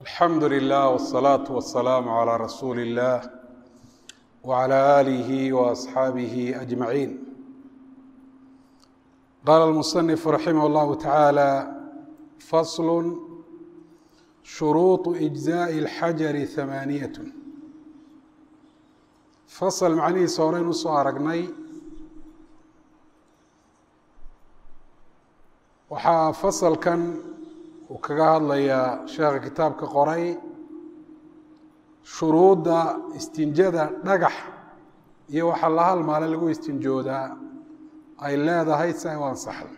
الحمد لله والصلاة والسلام على رسول الله وعلى آله وأصحابه أجمعين. قال المصنف رحمه الله تعالى: فصل: شروط إجزاء الحجر 8. فصل macnihiisa horeynu usoo aragnay. waxaa fasalkan uu kaga hadlayaa sheekha kitaabka qoray shuruudda istinjada dhagax iyo waxa la halmaale lagu istinjoodaa ay leedahay si ay u ansaxdo.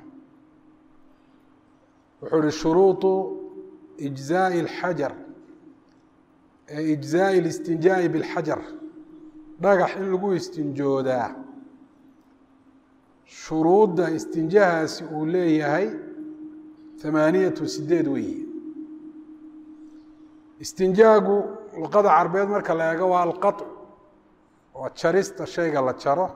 wuxuu uhi shuruudu ijzaa'i alxajar ijzaa'i listinjaa'i bilxajar, dhagax in lagu istinjoodaa shuruudda istinjahaasi uu leeyahay 8 weeye. istinjaagu luqada carbeed marka la eego waa alqaطc, waa jarista shayga la jaro.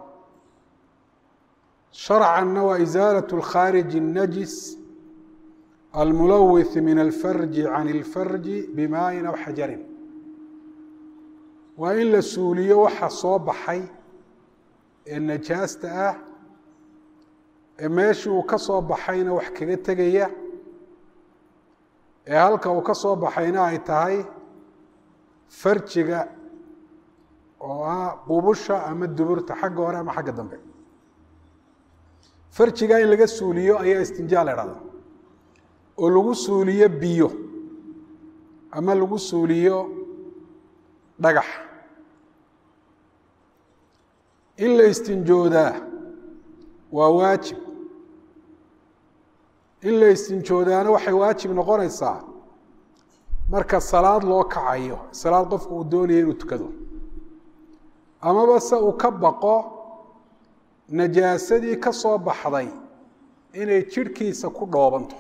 sharcanna waa isaalaة اlkhaariji الnajis almulawith min alfarji can اlfarji bimaaءin aw xajarin. waa in la suuliyo waxa soo baxay ee najaasta ah ee meeshii uu ka soo baxayna wax kaga tegaya, ee halka uu ka soo baxayna ay tahay farjiga oo ah qubusha ama duburta, xagga hore ama xagga dambe. farjiga in laga suuliyo ayaa istinjaa la idhahdaa, oo lagu suuliyo biyo ama lagu suuliyo dhagax. in la istinjoodaa waa waajib. in la istinjoodaana waxay waajib noqonaysaa marka salaad loo kacayo, salaad qofku uu doonayo inuu tukado, amaba se uu ka baqo najaasadii ka soo baxday inay jidhkiisa ku dhoobanto.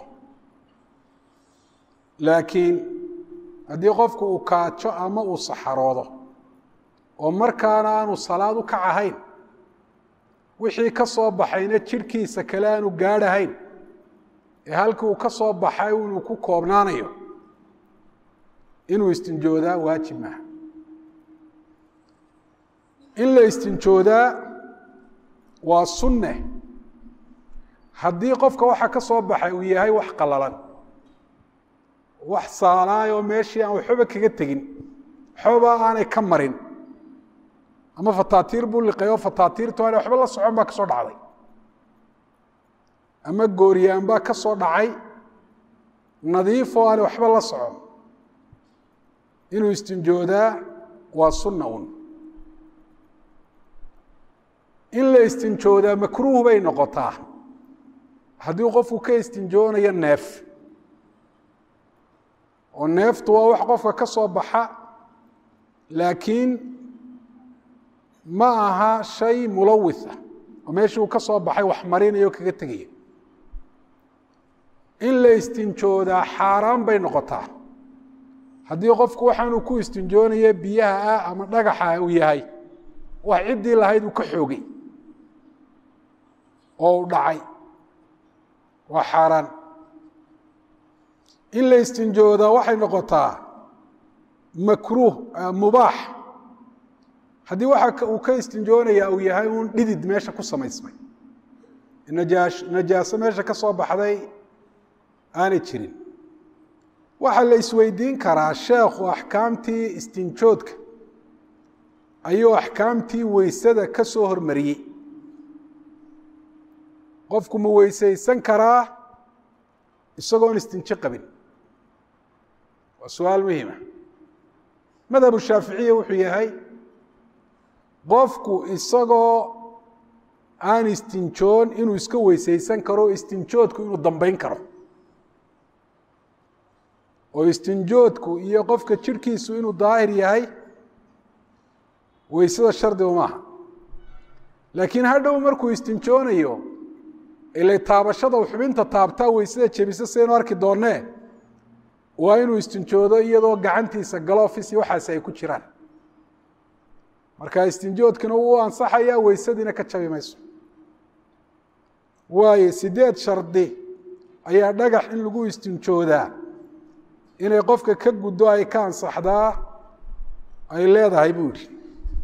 laakiin haddii qofku uu kaajo ama uu saxaroodo oo markaana aanu salaad u kac ahayn, wixii ka soo baxayna jidhkiisa kale aanu gaadhahayn, ee halkii uu ka soo baxay inuu ku koobnaanayo, inuu istinjoodaa waajib maaha. in la istinjoodaa waa sunne haddii qofka waxa ka soo baxay uu yahay wax qalalan, wax saalaayoo meeshii aan waxba kaga tegin, waxbaba aanay ka marin, ama fataatiir buu liqayo fataatiirtu aanay waxba la socon baa ka soo dhacday, ama gooryaan baa ka soo dhacay nadiifoo aanay waxba la socon. inuu istinjoodaa waa sunna un. in la istinjoodaa makruuh bay noqotaa haddii qofku ka istinjoonayo neef, oo neeftu waa wax qofka ka soo baxa, laakiin ma aha shay mulawitha oo meeshii uu ka soo baxay wax marinayo kaga tegaya. in la istinjoodaa xaaraan bay noqotaa haddii qofku waxaanuu ku istinjoonayo biyaha ah ama dhagaxa uu yahay wax ciddii lahayd uu ka xoogay oo u dhacay, waa xaaraan. in la istinjoodaa waxay noqotaa makruuh, mubaax, haddii waxa uu ka istinjoonaya uu yahay uun dhidid meesha ku samaysmay, najaaso meesha ka soo baxday aanay jirin. waxaa la isweydiin karaa, sheekhu axkaamtii istinjoodka ayuu axkaamtii weysada ka soo hormariyey. qofku ma weysaysan karaa isagoon istinjo qabin? waa su-aal muhima. madhabu shaaficiya wuxuu yahay qofku isagoo aan istinjoon inuu iska weysaysan karo, istinjoodku inuu dambeyn karo, oo istinjoodku iyo qofka jidhkiisu inuu daahir yahay weysada shardiba maaha. laakiin hadhow markuu istinjoonayo, ilay taabashada u xubinta taabtaa weysada jebisa sidaynu arki doonnee, waa inuu istinjoodo iyadoo gacantiisa galofis iyo waxaasi ay ku jiraan. marka istinjoodkina wuu ansaxayaa, weysadiina ka jabi mayso. waayo 8 shardi ayaa dhagax in lagu istinjoodaa inay qofka ka guddo ay ka ansaxdaa ay leedahay buu yidhi.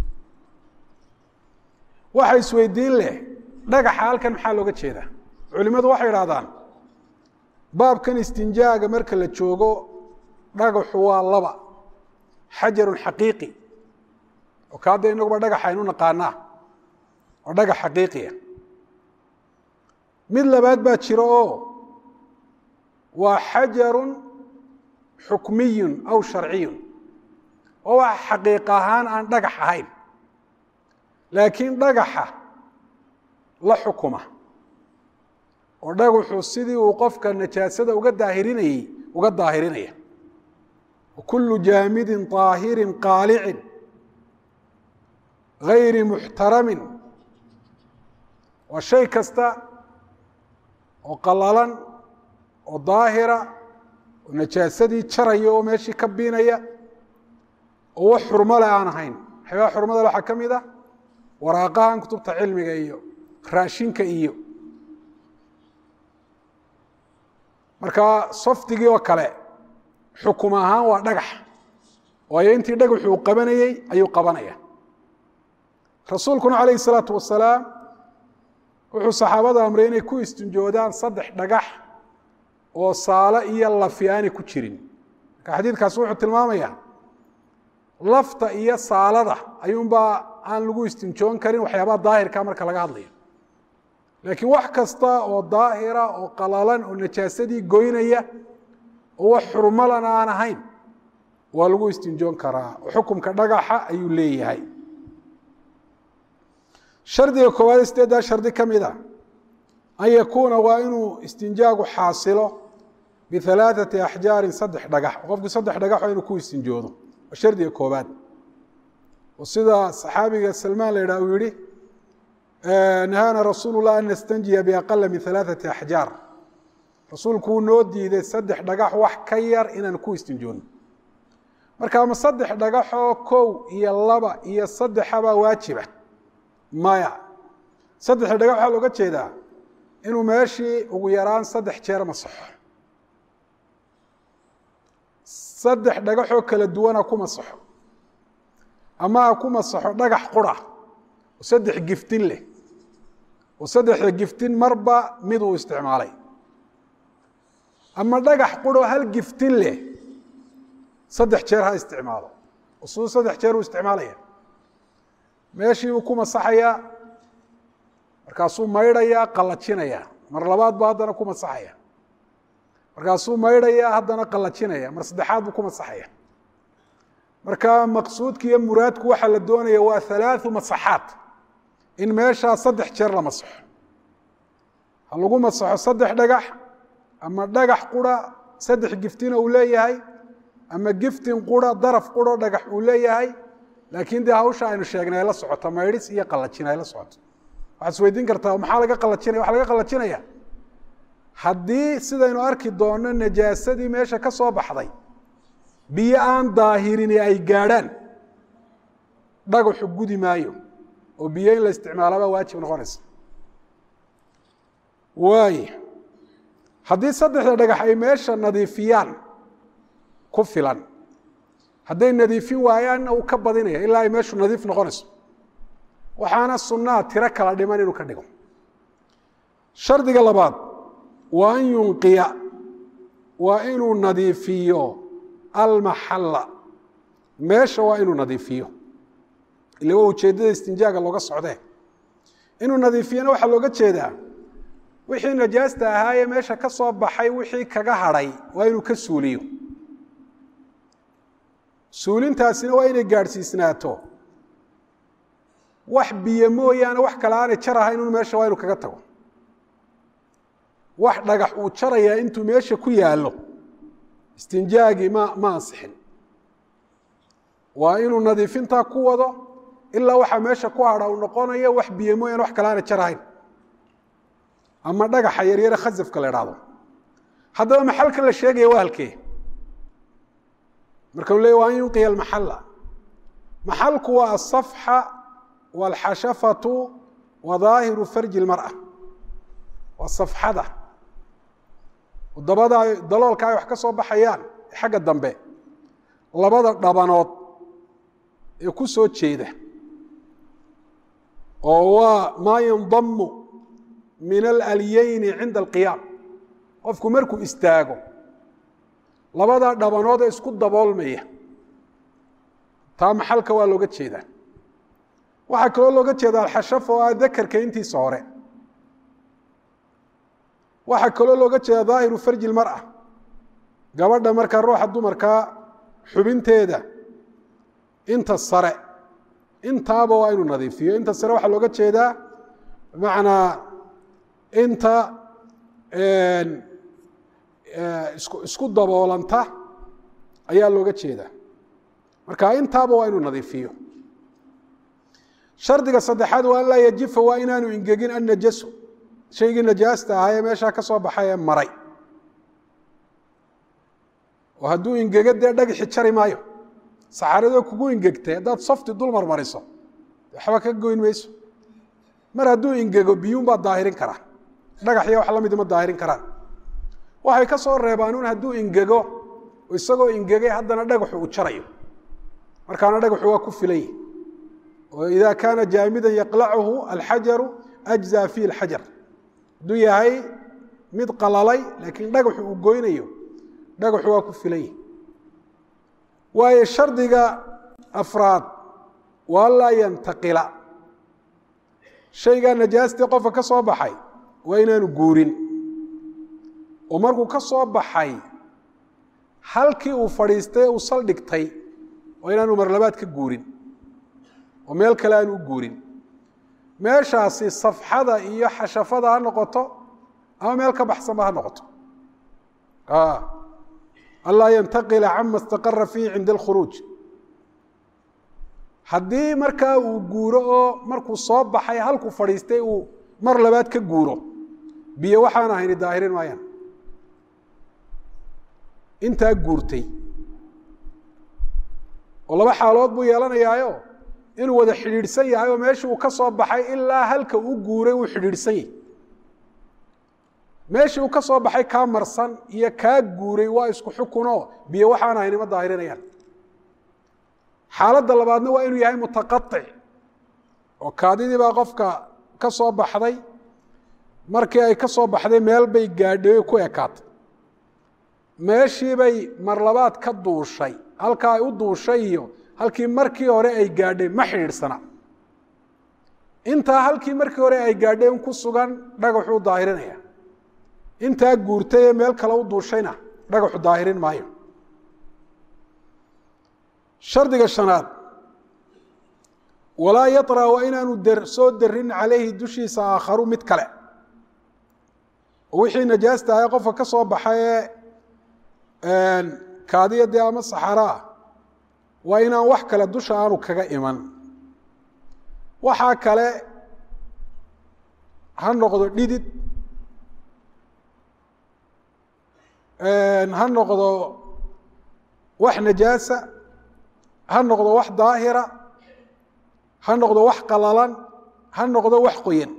waxa isweydiin leh dhagaxa halkan maxaa looga jeedaa? culimmadu waxay idhahdaan baabkan istinjaaga marka la joogo dhagaxu waa laba: xajarun xaqiiqi oo ka hadda inaguba dhagaxa aynu naqaanaa oo dhagax xaqiiqiya. mid labaad baa jiro oo waa xajarun xukmiyun aw sharciyun, oo wax xaqiiq ahaan aan dhagax ahayn laakiin dhagaxa la xukuma, oo dhagaxu sidii uu qofka najaasada uga daahirinaya. kullu jaamidin طaahirin qaalicin gayri muxtaramin, waa shay kasta oo qalalan oo daahira oo najaasadii jaraya oo meeshii ka biinaya oo wax xurmo leh aan ahayn. waxyaabaha xurmada waxaa ka mid a waraaqahan kutubta cilmiga iyo raashinka iyo markaa softigii oo kale xukum ahaan waa dhagax, waayo intii dhagaxu uu qabanayey ayuu qabanaya. rasuulkuna calayhi salaatu wasalaam wuxuu saxaabada amray inay ku istinjoodaan 3 dhagax oo saalo iyo lafi aanay ku jirin. marka xadiidkaasi wuxuu tilmaamayaa lafta iyo saalada ayuunbaa aan lagu istinjoon karin waxyaabaha daahirka marka laga hadlayo, laakiin wax kasta oo daahira oo qalalan oo najaasadii goynaya oo wax xurmalana aan ahayn waa lagu istinjoon karaa, oo xukumka dhagaxa ayuu leeyahay. shardiga koowaad 8 shardi ka mid a an yakuuna waa inuu istinjaagu xaasilo bialaaثati axjaarin 3 dhagax. qofkii 3 dhagax waa inuu ku istinjoodo, waa shardiga koobaad. oo sida saxaabiga salmaan la yidhah uu yihi nahaana rasuulu lah an nastanjiya biaqala min 3 axjaar. rasuulku wuu noo diiday 3 dhagax wax ka yar inaan ku istinjoodno. marka ama 3 dhagaxoo 1 iyo 2 iyo 3 baa waajiba? maya. 3 dhagax waxaa looga jeedaa inuu meeshii ugu yaraan 3 jeer masaxo. 3 dhagaxoo kala duwana ku masaxo, ama ha ku masaxo dhagax qura oo 3 giftin leh, oo 3 giftin marba mid uu isticmaalay, ama dhagax quro 1 giftin leh 3 jeer ha isticmaalo. oo siduu 3 jeer uu isticmaalaya, meeshii uu ku masaxayaa, markaasuu maydhayaa, qallajinayaa, mar labaad buu haddana ku masaxaya, markaasuu maydhayaa, haddana qallajinaya, mar saddexaad buu ku masaxaya. marka maqsuudka iyo muraadku waxaa la doonaya waa 3 masaxaad, in meeshaa 3 jeer la masaxo. ha lagu masaxo 3 dhagax, ama dhagax qura 3 giftina uu leeyahay, ama giftin qura daraf quro dhagax uu leeyahay, laakiin dee hawsha aynu sheegnay la socoto maydhis iyo qallajin ay la socoto. waxaad isweydiin kartaa maxaa laga qallajinaya? waxaa laga qallajinaya haddii sidaynu arki doonno najaasadii meesha ka soo baxday biyo aan daahirini ay gaadhaan, dhagaxu gudi maayo, oo biyo in la isticmaalaba waajib noqonaysa. waayo haddii 3 dhagax ay meesha nadiifiyaan ku filan, hadday nadiifin waayaanna uu ka badinaya ilaa ay meeshu nadiif noqonayso. waxaana sunnaa tiro kala dhiman inuu ka dhigo. shardiga labaad waa an yunqiya, waa inuu nadiifiyo almaxalla, meesha waa inuu nadiifiyo. ila waa ujeeddada istinjaaga looga socdee. inuu nadiifiyana waxaa looga jeedaa wixii najaasta ahaayee meesha ka soo baxay wixii kaga hadhay waa inuu ka suuliyo. suulintaasina waa inay gaadhsiisnaato wax biyo mooyaane wax kale aanay jar ahayn inuu meesha waa inuu kaga tago. wax dhagax uu jarayaa intuu meesha ku yaallo istinjaagii ma ansixin. waa inuu nadiifintaa ku wado ilaa waxa meesha ku hadha uu noqonayo wax biyo mooyaane wax kale aanay jar ahayn, ama dhagaxa yaryare khasafka la idhaahdo. haddaba maxalka la sheegaya waa halkee? marka uu leeyahy waa an yunqiya almaxalla. maxalku waa asafxa waalxashafatu wa daahiru farji lmar'a. waa safxada dabada daloolka ay wax ka soo baxayaan xagga dambe labada dhabanood ee ku soo jeeda oo waa maa yandamu min alalyayni cinda alqiyaam qofku markuu istaago labada dhabanood ee isku daboolmaya taa maxalka waa looga jeedaa waxaa kaloo looga jeedaa alxashaf oo ah dakarka intiisa hore waxaa kaloo looga jeedaa daahiru farji lmar'a gabadha markaa ruuxa dumarkaa xubinteeda inta sare intaaba waa inuu nadiifiyo inta sare waxaa looga jeedaa bimacnaa inta isku daboolanta ayaa looga jeedaa marka intaaba waa inuu nadiifiyo shardiga saddexaad waa an laa yajifa waa inaanu ingegin annajasu shaygii najaasta ahaa ee meeshaa ka soo baxay ee maray oo hadduu ingego dee dhagixi jari maayo saxaradoo kugu ingegtay haddaad safti dul marmariso waxba ka goyn mayso mar hadduu ingego biyuunbaa daahirin karaa dhagaxya wax la mid ma daahirin karaan waxay ka soo reebaan un hadduu ingego isagoo ingegay haddana dhagaxu uu jarayo markaana dhagaxu waa ku filan yihi oo idaa kaana jaamidan yaqlacuhu alxajaru ajzaa fiihi alxajar hadduu yahay mid qalalay laakiin dhagaxu uu goynayo dhagaxu waa ku filan yihi waayo shardiga afraad waa laa yantaqila shaygaa najaastii qofka ka soo baxay waa inaanu guurin oo markuu ka soo baxay halkii uu fadhiistay uu saldhigtay waa inaanu marlabaad ka guurin oo meel kale aanu u guurin meeshaasi safxada iyo xashafada ha noqoto ama meel ka baxsanba ha noqoto anlaa yantaqila cama istaqara fiihi cinda alkhuruuj haddii markaa uu guuro oo markuu soo baxay halkuu fadhiistay uu mar labaad ka guuro biyo waxaan ahayni daahirin maayaan intaa guurtay oo laba xaalood buu yeelanayaayo inuu wada xidhiidhsan yahay oo meeshii uu ka soo baxay ilaa halka uu guuray uu xidhiidhsan yahay meeshii uu ka soo baxay kaa marsan iyo kaa guuray waa isku xukunoo biyo waxaan ahayni ma daahirinayaan xaaladda labaadna waa inuu yahay mutaqaطic oo kaadidii baa qofka ka soo baxday markii ay ka soo baxday meel bay gaadhay ku ekaatay meeshii bay mar labaad ka duushay halka ay u duushay iyo halkii markii hore ay gaadhay ma xidhiidhsana intaa halkii markii hore ay gaadhay in ku sugan dhagaxuu daahirinaya intaa guurtay ee meel kale u duushayna dhagaxu daahirin maayo shardiga shanaad walaa yaطra waa inaanu soo darin calayhi dushiisa aakharu mid kale oo wixii najaasta ahay qofka ka soo baxay ee kaadiyadii ama saxaraa waa inaan wax kale dusha aanu kaga iman waxaa kale ha noqdo dhidid ha noqdo wax najaasa ha noqdo wax daahira ha noqdo wax qalalan ha noqdo wax qoyan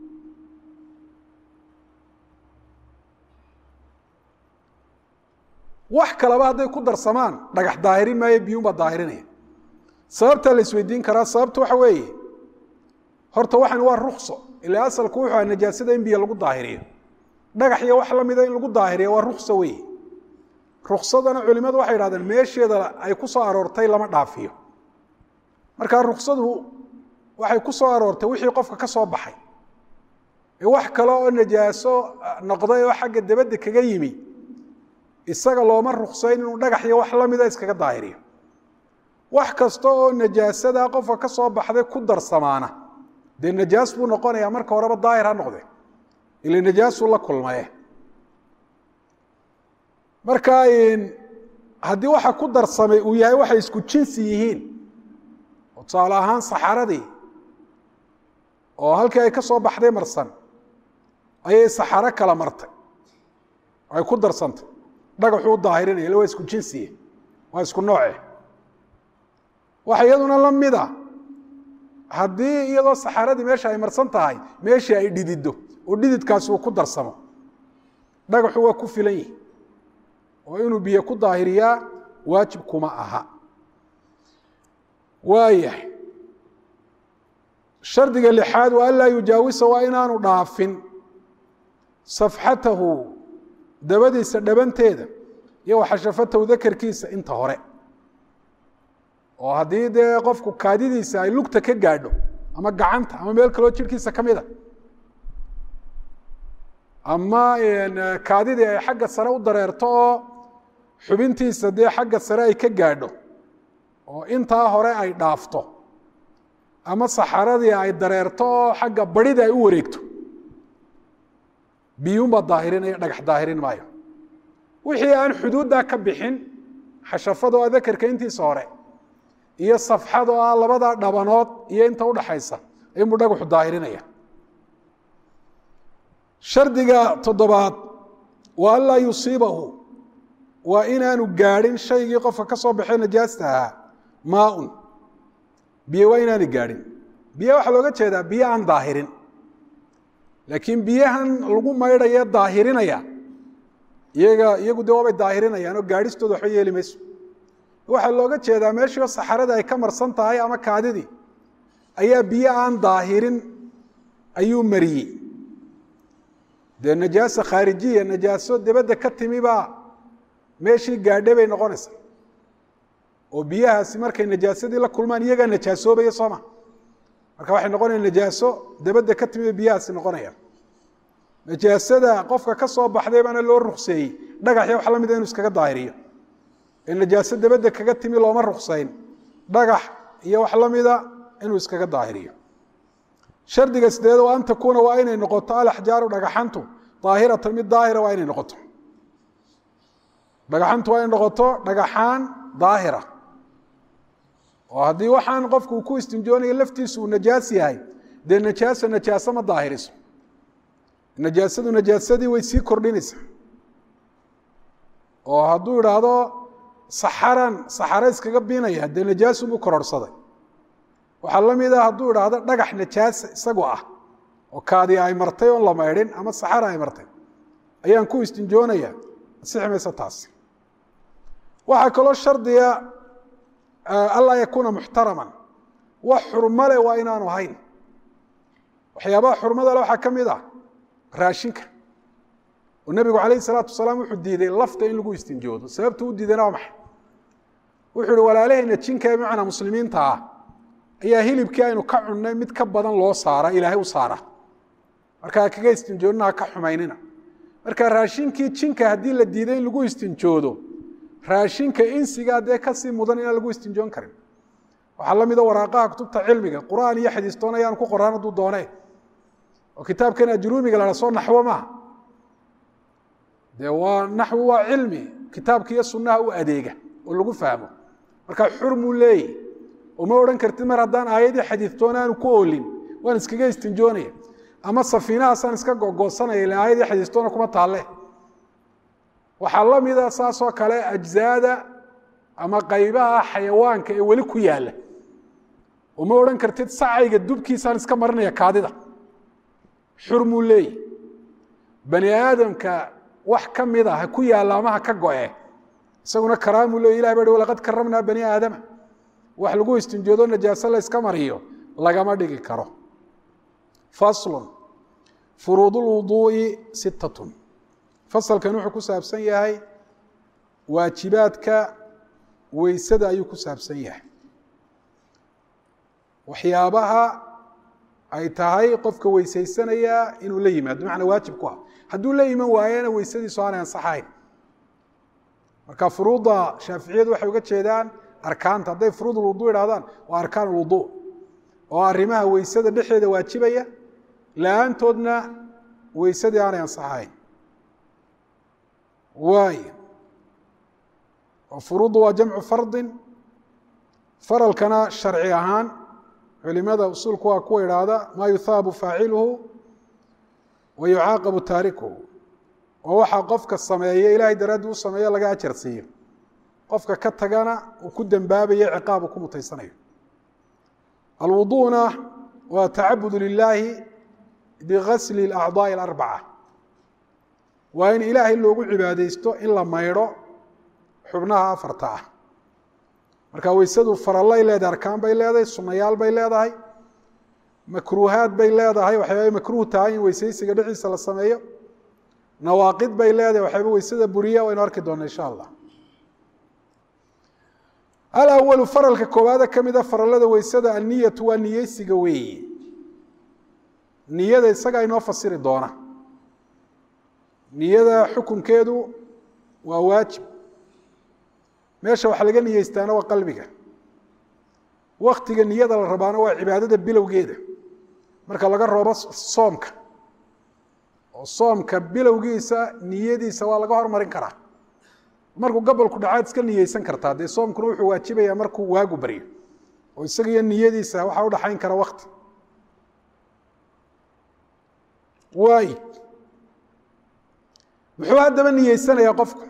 wax kaleba hadday ku darsamaan dhagax daahirin maayo biyuunbaa daahirinaya sababtaa la isweydiin karaa sababta waxa weeye horta waxan waa rukso ilaa asalku wuxuu aha najaasada in biyo lagu daahiriyo dhagax iyo wax la mida in lagu daahiriyo waa rukso weeye ruksadana culimadu waxay idhahdeen meesheeda ay ku soo aroortay lama dhaafiyo markaa ruksadu waxay ku soo aroortay wixii qofka ka soo baxay ee wax kale oo najaaso noqday oo xagga dabadda kaga yimi isaga looma ruksayn inuu dhagax iyo wax la mida iskaga daahiriyo wax kasta oo najaasada qofka ka soo baxday ku darsamaana dee najaas buu noqonayaa marka horeba daahir ha noqde ila najaasuu la kulmaye marka haddii waxa ku darsamay uu yahay waxay isku jinsi yihiin oo tusaale ahaan saxaradii oo halkii ay ka soo baxday marsan ayay saxaro kala martay ay ku darsantay dhagaxuu daahirinaya waa isku jinsiye waa isku nooce waxa iyaduna la mida haddii iyadoo saxaradii meesha ay marsan tahay meeshii ay dhididdo oo dhididkaasi uu ku darsamo dhagaxu waa ku filan yihi oo inuu biyo ku daahiriyaa waajib kuma aha. waayahay shardiga lixaad waa anlaa yujaawisa waa inaanu dhaafin safxatahu dabadiisa dhabanteeda iyo waxashafatahu dakarkiisa inta hore, oo haddii dee qofku kaadidiisa ay lugta ka gaadho ama gacanta ama meel kaloo jirhkiisa ka mida, ama kaadidii ay xagga sare u dareerto oo xubintiisa dee xagga sare ay ka gaadho oo intaa hore ay dhaafto, ama saxaradii ay dareerto oo xagga barida ay u wareegto, biyuunbaa daahirinaya, dhagax daahirin maayo. wixii aan xuduuddaa ka bixin, xashafada oo dakarka intiisa hore iyo safxada oo ah labada dhabanood iyo inta udhaxaysa ayuunbuu dhagaxu daahirinaya. shardiga toddobaad waa an laa yusiibahu waa inaanu gaadhin shaygii qofka ka soo baxay najaasta ahaa maaun, biyo waa inaanu gaadhin. biyo waxaa looga jeedaa biyo aan daahirin, laakiin biyahan lagu maydhaya daahirinaya iyagu de waabay daahirinayaan oo gaadhistooda waxba yeeli mayso. waxaa looga jeedaa meeshii oo saxaradii ay ka marsan tahay ama kaadidii ayaa biyo aan daahirin ayuu mariyey. dee najaasa khaarijiya, najaaso dibadda ka timi baa meeshii gaadhe bay noqonaysaa, oo biyahaasi markay najaasadii la kulmaan iyagaa najaasoobaya sooma, marka waxay noqonaya najaaso dibadda ka timi bay biyahaasi noqonayaan. najaasada qofka ka soo baxday baana loo rukseeyey dhagaxya wax la mida inuu iskaga daahiriyo, ee najaaso dibadda kaga timi looma ruksayn dhagax iyo wax la mida inuu iskaga daahiriyo. shardiga sideed waa an takuuna waa inay noqoto alaxjaaru dhagaxantu daahiratan mid daahira waa inay noqoto. dhagaxantu waa inay noqoto dhagaxaan daahira, oo haddii waxaan qofku uu ku istinjoonayo laftiisu uu najaas yahay, dee najaaso ma daahiriso. najaasadu najaasadii way sii kordhinaysaa, oo hadduu idhaahdo saxaro iskaga binaya dee najaasunbuu kororhsaday. waxaa la mid a hadduu idhaahdo dhagax najaasa isagoo ah oo kaadi ay martay oon la maydhin ama saxara ay martay ayaan ku istinjoonaya, asixi mayso taas. waxaa kaloo shardiga anlaa yakuuna muxtaraman, wax xurmale waa inaanu ahayn. waxyaabaha xurmada le waxaa ka mid ah raashinka, oo nebigu calayh isalaatu wasalaam wuxuu diiday lafta in lagu istinjoodo. sababtu u diidayna waa maxay? wuxuu ihi walaalahayna jinka ee macnaa muslimiinta ah ayaa hilibkii aynu ka cunnay mid ka badan loo saara, ilaahay u saara, markaa kaga istinjoodina ha ka xumaynina. marka raashinkii jinka haddii la diiday in lagu istinjoodo, raashinka insigaa dee kasii mudan inaan lagu istinjoon karin. waxaa la mida waraaqaha kutubta cilmiga, qur'aan iyo xadiistoon ayaanu ku qoraan hadduu doone, oo kitaabkan ajruumiga la soo naxwo maaha, dee waa naxwu waa cilmi kitaabka iyo sunnaha u adeega oo lagu fahmo. marka xurmuu leeyahy, oo ma odhan kartid mar haddaan aayadii xadiistoona aanu ku oolin waan iskaga istinjoonaya, ama safiinahaasaan iska gogosanaya ila aayadii xadiistoona kuma taalle. waxaa la mida saasoo kale ajzaada ama qaybaha xayawaanka ee weli ku yaalla, oo ma odhan kartid sacayga dubkiisaan iska marinaya kaadida, xurmuu leeyahy. bani aadamka wax ka mida ha ku yaalla ama ha ka go-e, isaguna karaamuu leey. ilah baa hi walaqad karamnaa bani aadama, wax lagu istinjoodo najaaso la iska mariyo lagama dhigi karo. faslun furuud lwuduu'i sittatun, fasalkan wuxuu ku saabsan yahay waajibaadka weysada ayuu ku saabsan yahay. waxyaabaha ay tahay qofka weysaysanaya inuu la yimaado, bimacnaa waajib ku ah. hadduu la iman waayena weysadiisu aanay ansaxayn. marka furuudda shaaficiyadu waxay uga jeedaan arkaanta. hadday furuud ulwuduu idhahdaan waa arkaan ulwuduu, oo arrimaha weysada dhexeeda waajibaya, la-aantoodna weysadii aanay ansaxayn. waay furuuddu waa jamcu fardin. faralkana sharci ahaan culimada usuulku waa kuwa idhaahda maa yuhaabu faaciluhu wa yucaaqabu taarikuhu, oo waxaa qofka sameeya ilaahay daraaddii u sameeyo laga ajar siiyo, qofka ka tagana uu ku dembaabayo ciqaab uu ku mutaysanayo. alwuduuna waa tacabudu lilaahi bigasli اlacdaaءi اlarbaca, waa in ilaahay loogu cibaadaysto in la maydho xubnaha afarta ah marka weysadu farallay leedahay arkaan bay leedahay sunnayaal bay leedahay makruuhaad bay leedahay waxyaabo makruuh tahay in weysaysiga dhiciisa la sameeyo nawaaqid bay leedahay waxyaabo weysada buriya waynu arki doonaa insha Allah الأول فرل كوبادة كمدة فرلده ويسده النية والنية سجوية نية السجاي نفسر الدونة نية حكم كيدو وواجب ماشى وحلقة نية استانا وقلبك وقت النية الربانة وعبادة بلا وجيدة مرك الله جرب بس صومك الصومك بلا وجيسة نية دي سواء لجهر مرين كره markuu gobolku dhacaad iska niyeysan kartaa de soomku wuxuu waajibaya markuu waagu bariyo oo isaga niyadiisa waxa u dhaxayn kara waqti way wuxuu hadaba niyeysanaya qofku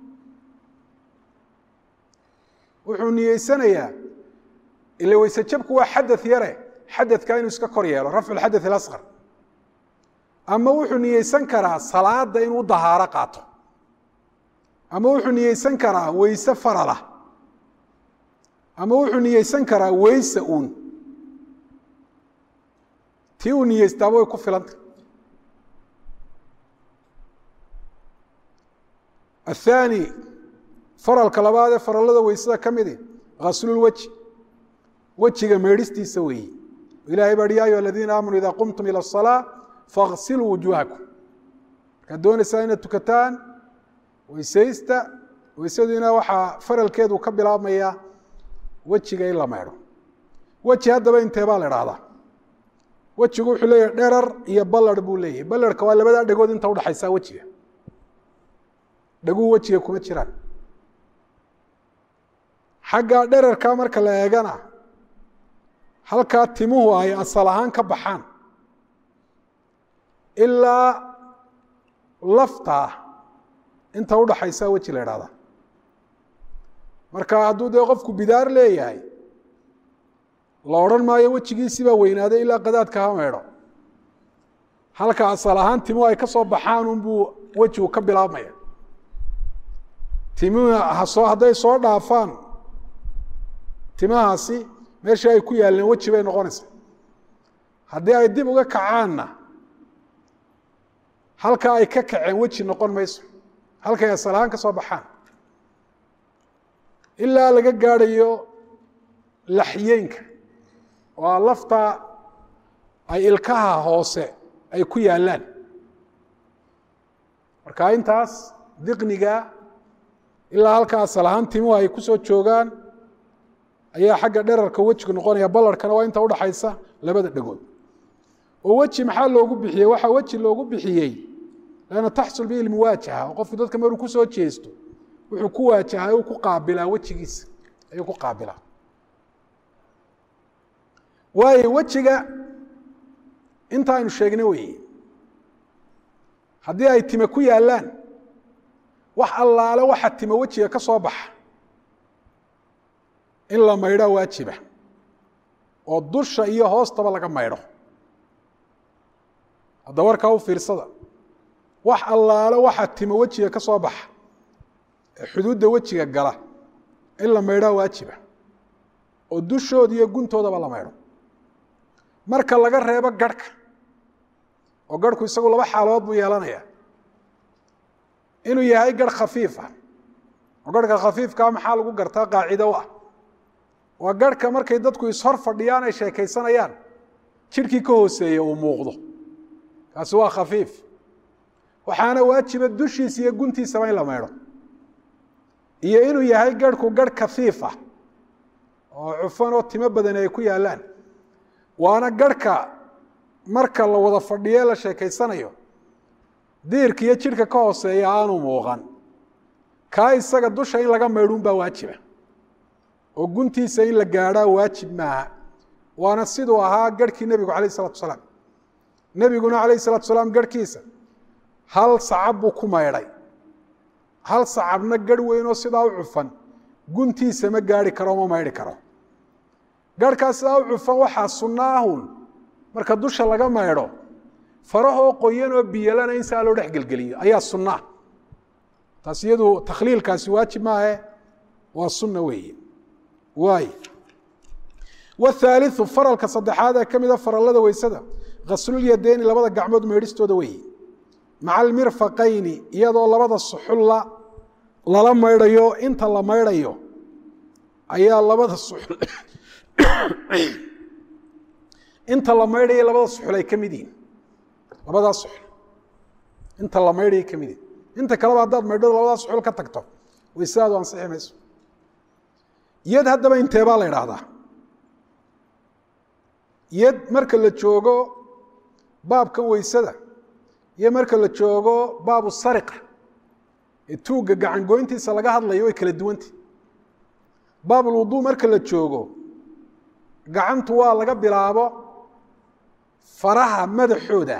wuxuu niyeysanayaa ila waysa jabku waa xadath yare xadathka inuu iska kor yeelo rafcu alhadath al-asghar ama wuxuu niyeysan karaa salaada inuu dahaaro qaato ama wuxuu niyeysan karaa weyse farala ama wuxuu niyeysan karaa weyse uun tii uu niyeystaa way ku filanta الثاني فرل كلاباده فرلده ويسدا كميدي غسل الوجه وجهه ميرستيسا وي إلهي بريا أيها الذين آمنوا إذا قمتم إلى الصلاة فاغسلوا وجوهكم كدون ساينة تكتان ويسيستا ويسيدنا وحا فرل كيدو كبلا ميا وجهه إلا ميرو وجه هذا بين تبال هذا وجهه وحليه ديرر يبلر بوليه بلر كوال بدا دغود انت ودخايسا وجهه dhagu wajiga kuma jiraan xagga dhererka marka la eegana halka timuhu ay asal ahaan ka baxaan ilaa lafta inta u dhaxaysa waji la yiraahdo marka hadduu de qofku bidaar leeyahay la oran maayo wajigiisa baa weynaaday ilaa qadaadka ha meedho halka asal ahaan timuhu ay ka soo baxaan buu wajigu ka bilaabmaya timaha hadday soo dhaafaan timahaasi meesha ay ku yaaleen waji bay noqonaysaa haddii ay dib uga kacaanna halka ay ka kaceen waji noqon mayso halkay asal ahaan ka soo baxaan ilaa laga gaadhayo laxyeenka oo lafta ay ilkaha hoose ay ku yaalaan marka intaas diqniga ilaa halka asal ahaan timuhu ay ku soo joogaan ayaa xagga dherarka wajiga noqonaya ballarkana waa inta u dhaxaysa labada dhagood oo waji maxaa loogu bixiyey waxa waji loogu bixiyey lana taxsul bihi almuwaajaha qofku dadka maruu ku soo jeesto wuxuu ku waajahay oo ku qaabilaa wajigiisa ayuu ku qaabilaa waayo wajiga inta aynu sheegnay weeye haddii ay time ku yaalaan wax allaale waxa timo wajiga ka soo baxa in la maydho waajiba oo dusha iyo hoostaba laga maydho hadda warkaa u fiirsada wax allaale waxa timo wajiga ka soo baxa xuduudda wajiga gala in la maydho waajiba oo dushooda iyo guntoodaba la maydho marka laga reebo garhka oo garhku isagu laba xaalood buu yeelanayaa inuu yahay gar khafiif ah oo garhka khafiifka maxaa lagu gartaa qaacido ah waa garhka markay dadku is hor fadhiyaan ay sheekaysanayaan jirkii ka hooseeya uu muuqdo kaasi waa khafiif waxaana waajiba dushiisa iyo guntiisaba in la maydho iyo inuu yahay garhku garh khafiif ah oo cufan oo timo badan ay ku yaalaan waana garhka marka la wada fadhiyo la sheekaysanayo diirka iyo jirka ka hooseeya aanu muuqan ka isaga dusha in laga maydhuun baa waajiba oo guntiisa in la gaadhaa waajib maaha waana siduu ahaa garhkii nebigu calayh isalatu wasalaam nebiguna calayh isalatu wasalaam garhkiisa hal sacab buu ku maydhay hal sacabna garh weynoo sidaa u cufan guntiisa ma gaadhi karo ma maydhi karo garhkaas sidaa u cufan waxaa sunna ahun marka dusha laga maydho farahoo qoyan oo biyalana in saa loo dhex gelgeliyo ayaa sunnaa taas iyadu takhliilkaasi waajib maahe waa sunna weeye waay والثالث فرلka saddexaad ee kamida farallada weysada ghaslul yadayni labada gacmood meedhistooda weeye maca almirfaqayni iyadoo labada suxulla lala maydhayo inta la maydhayo ayaa labada suxul inta la maydhayo labada suxul ay ka mid yihiin labadaas suxul inta la maydhayo ka mid yihiin inta kaleba haddaad maydhado labadaas suxul ka tagto weysadaadu ansixi mayso yad haddaba intee baa la idhaahdaa yad marka la joogo baabkan weysada iyo marka la joogo baabu sariqa ee tuugga gacangoyntiisa laga hadlayo way kala duwantah baabulwuduu marka la joogo gacantu waa laga bilaabo faraha madaxooda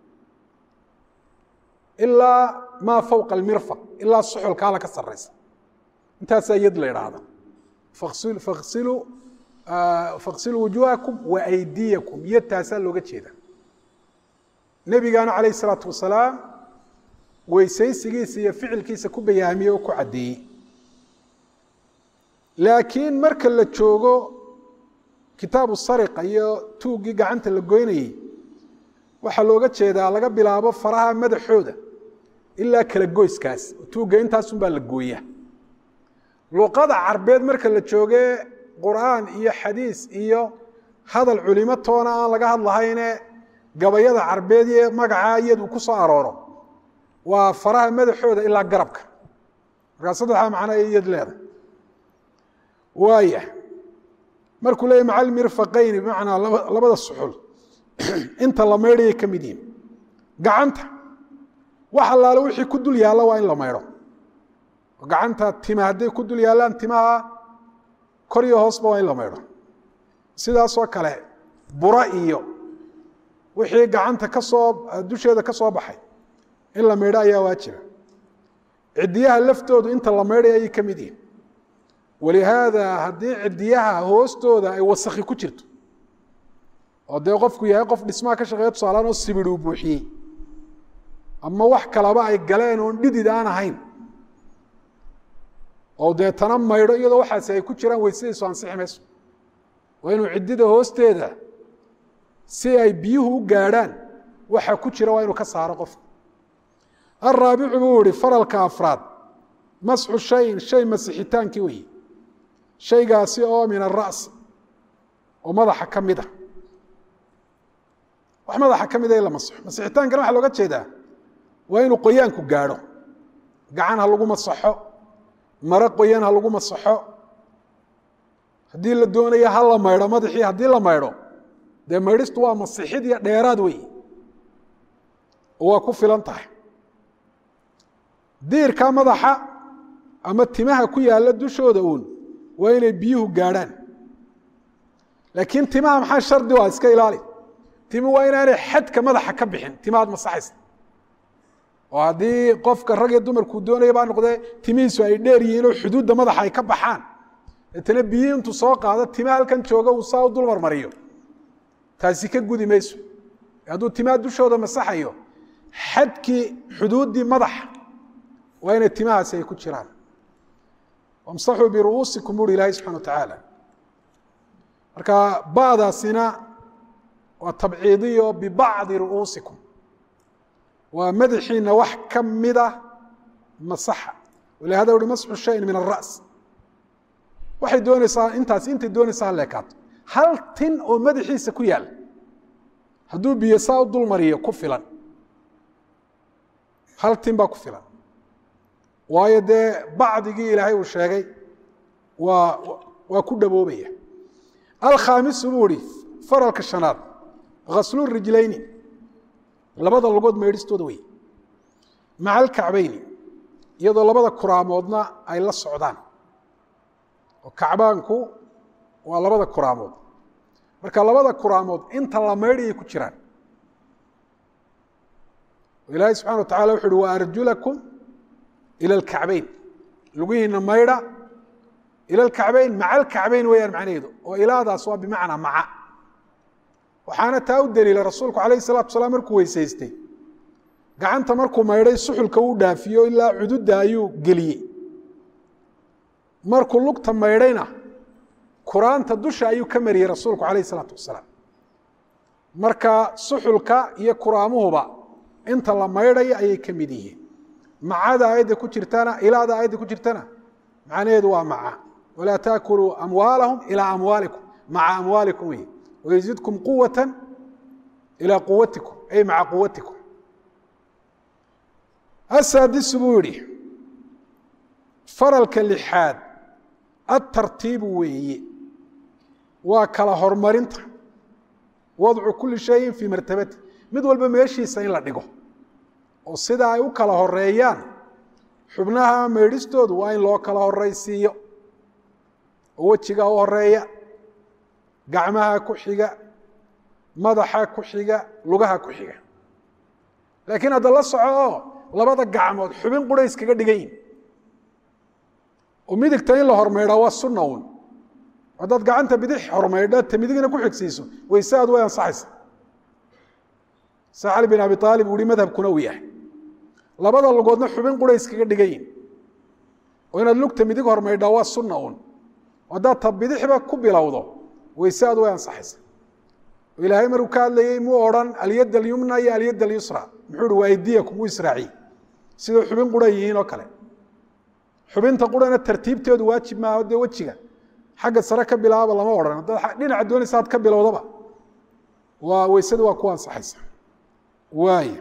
ilaa maa fowqa almirfaq ilaa suxulkaala ka sarraysa intaasaa yad la idhaahda faqsiluu wujuuhakum wa aydiyakum yadtaasaa looga jeeda nebigaana calayh isalaatu wasalaam weysaysigiisa iyo ficilkiisa ku bayaamiyey oo ku caddeeyey laakiin marka la joogo kitaabu sariqa iyo tuuggii gacanta la goynayey waxaa looga jeedaa laga bilaabo faraha madaxooda ilaa kala goyskaas tuugga intaasunbaa la gooya luqada carbeed marka la jooge qur'aan iyo xadiis iyo hadal culimo toona aan laga hadlahayne gabayada carbeed iyo magacaa iyadu ku soo arooro waa faraha madaxooda ilaa garabka markaa saddexdaa macno ay iyad leedahay waaya markuu leeyahy maca almirfaqayni bimacnaa labada suxul inta la maydhayay ka mid yihin gacanta wax allaale wixii ku dul yaalla waa in la maydho gacanta tima hadday ku dul yaallaan timaha kor iyo hoosba waa in la maydho sidaasoo kale bura iyo wixii gacanta dusheeda ka soo baxay in la maydho ayaa waajiba cidiyaha laftoodu inta la maydhay ayay ka mid yihin walihaada haddii cidiyaha hoostooda ay wasakhi ku jirto oo dee qofku yahay qof dhismaha ka shaqeeya tusaalaan oo sibir uu buuxiyey ama wax kalaba ay galeen oon dhidid aan ahayn oo deetana maydho iyadoo waxaasi ay ku jiraan weysadiisu ansixi mayso waa inuu ciddida hoosteeda si ay biyuhu u gaadhaan waxa ku jira waa inuu ka saaro qofka alraabicu buu ihi faralka afraad masxu shayin shay masixitaankii weyi shaygaasi oo min ara'si oo madaxa ka mid a wax madaxa ka mida in la masixo masixitaankana waxaa looga jeedaa waa inuu qoyaanku gaadho gacan ha lagu masaxo maro qoyan ha lagu masaxo haddii la doonayo ha la maydho madaxii haddii la maydho dee maydhistu waa masixid iyo dheeraad wey oo waa ku filan tahay diirka madaxa ama timaha ku yaalla dushooda uun waa inay biyuhu gaadhaan laakiin timaha maxaa shardi waa iska ilaali timi waa inaanay xadka madaxa ka bixin timaad masaxaysa oo haddii qofka rag iyo dumarkuu doonaya baa noqdee timihiisu ay dheer yihiin oo xuduudda madaxa ay ka baxaan deetana biyi intuu soo qaado tima halkan jooga uu saa u dul marmariyo taasi ka gudi mayso hadduu timaha dushooda masaxayo xadkii xuduuddii madaxa waa inay timahaasi ay ku jiraan wamsaxuu biru'uusikum buuri ilaahay subxana wa tacaala marka ba'daasina waa tabciidiyo bibacdi ru'uusikum waa madaxiina wax ka mida masaxa walihada uhi masxu shayin min ara's waxay doonaysaa intaas intay doonaysaa leekaato hal tin oo madaxiisa ku yaal hadduu biyo saa u dul mariyo ku filan hal tin baa ku filan waayo dee bacdigii ilaahay uu sheegay waa ku dhaboobaya alkhaamisu buu ihi faralka shanaad ghaslu rijlayni labada lugood maydhistooda wey maca alkacbayni iyadoo labada kuraamoodna ay la socdaan oo kacbaanku waa labada kuraamood marka labada kuraamood inta la maydhayay ku jiraan ilaahay subxana wa tacala wuxu uhi wa arjulakum ila alkacbayn lugihiina maydha ila alkacbayn maca alkacbayn weeyaan macnaheedu oo ilaadaas waa bimacnaa maca waxaana taa u daliila rasuulku calayhi salatu wasalaam markuu weysaystay gacanta markuu maydhay suxulka uu dhaafiyo ilaa cududda ayuu geliyey markuu lugta maydhayna kuraanta dusha ayuu ka mariyey rasuulku calayh isalaatu wasalaam marka suxulka iyo kuraamuhuba inta la maydhaya ayay ka mid yihiin macada aayadda ku jirtana ilaada aayadda ku jirtana macnaheedu waa maca walaa taakuluu amwaalahum ilaa amwaalikum maca amwaalikum wey wayzidkum quwatan ilaa quwatikum ay maca quwatikum asaadisu buu yidhi faralka lixaad atartiibu weeye waa kala hormarinta wadcu kuli shayin fii martabati mid walba meeshiisa in la dhigo oo sida ay u kala horeeyaan xubnaha meedhistoodu waa in loo kala horaysiiyo oo wejiga u horeeya gacmaha ku xiga madaxa ku xiga lugaha ku xiga laakiin hadda la soco oo labada gacmood xubin qura iskaga dhigan yihin oo midigta in la hormeydhaa waa sunna uun haddaad gacanta bidix hormeydha ta midigna ku xigsiiso waysaadu way ansaxaysa sa cali bin abi aalib uu yihi madhabkuna uu yahay labada lugoodna xubin qura iskaga dhigan yihin oo inaad lugta midig hormeydhaa waa sunna uun haddaad ta bidixba ku bilowdo waysaadu way ansaxaysa oo ilaahay maruu ka hadlayey muu odhan alyad alyumna iyo alyad alyusra muxuu uhi waa aydiyakum wuu israaciye sidoo xubin qura yihiin oo kale xubinta qurana tartiibteedu waajib maaha dee wejiga xagga sare ka bilaaba lama odhan haddaad dhinaca doonaysa aad ka bilowdaba waa weysadu waa ku ansaxaysa waay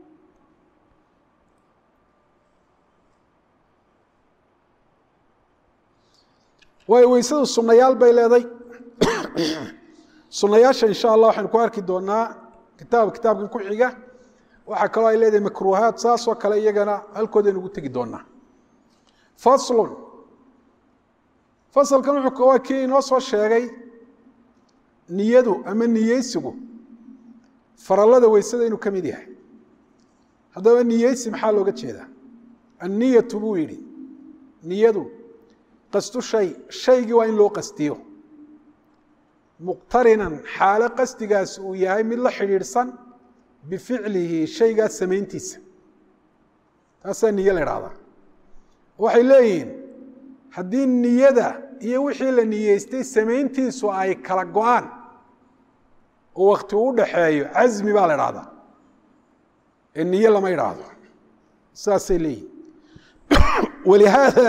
waayo weysadu sunnayaal bay leeday sunnayaasha insha allah waxaynu ku arki doonaa kitaabkan ku xiga waxaa kaloo ay leedahay makruuhaat saasoo kale iyagana halkoodaynu ugu tegi doonaa faslun fasalkan wuxuu waa kii inoo soo sheegay niyadu ama niyeysigu farallada weysada inuu ka mid yahay haddaba niyeysi maxaa looga jeedaa anniyatu buu yidhi niyadu qastu shaygii waa in loo qastiyo muqtarinan xaalo qastigaas uu yahay mid la xidhiidhsan bificlihi shaygaas samayntiisa taasaa niyo la idhaahdaa waxay leeyihiin haddii niyada iyo wixii la niyeystay samayntiisu ay kala go-aan oo wakti u dhaxeeyo casmi baa la idhaahdaa ee niyo lama idhaahdo saasay leeyihin walihaada